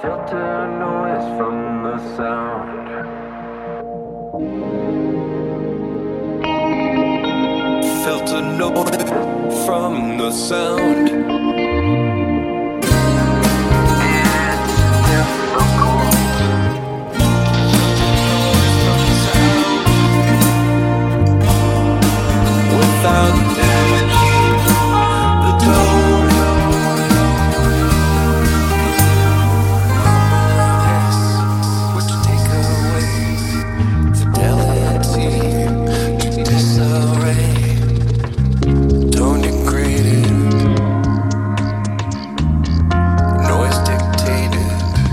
filter noise from the sound. Filter noise from the sound. Without damaging the tone. Yes, what to take away? Fidelity to disarray. Tone degraded, noise dictated.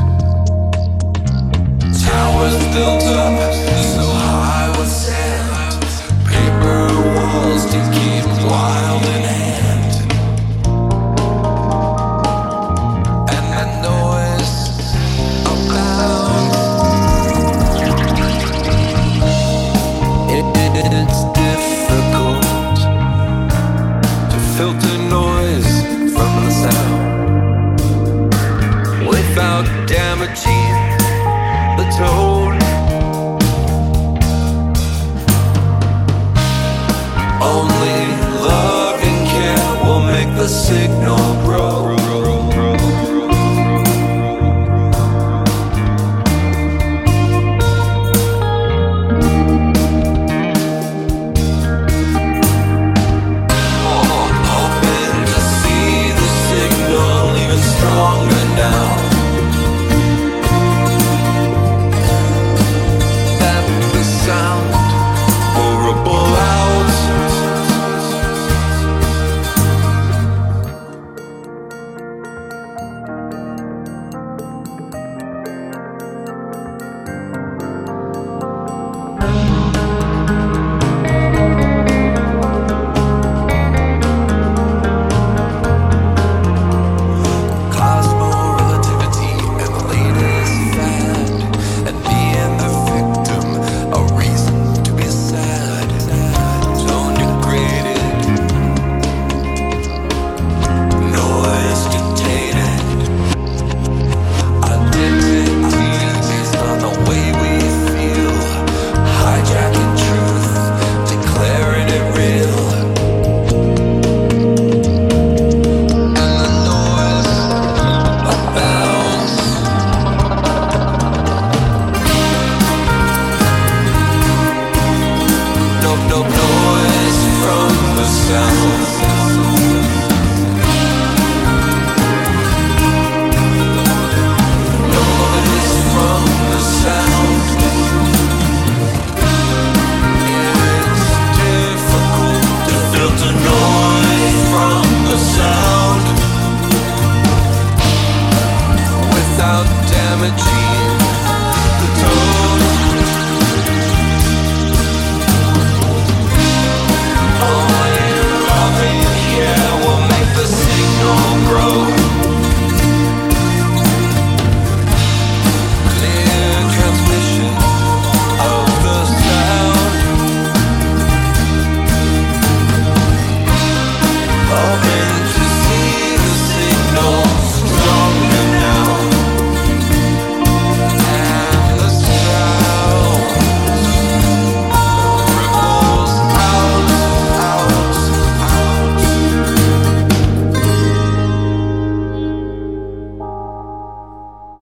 Towers built up so high with sand. Paper walls to keep wild in hand. And that noise abound. It's difficult to filter noise from the sound without damaging the tone. Only love and care will make the signal grow.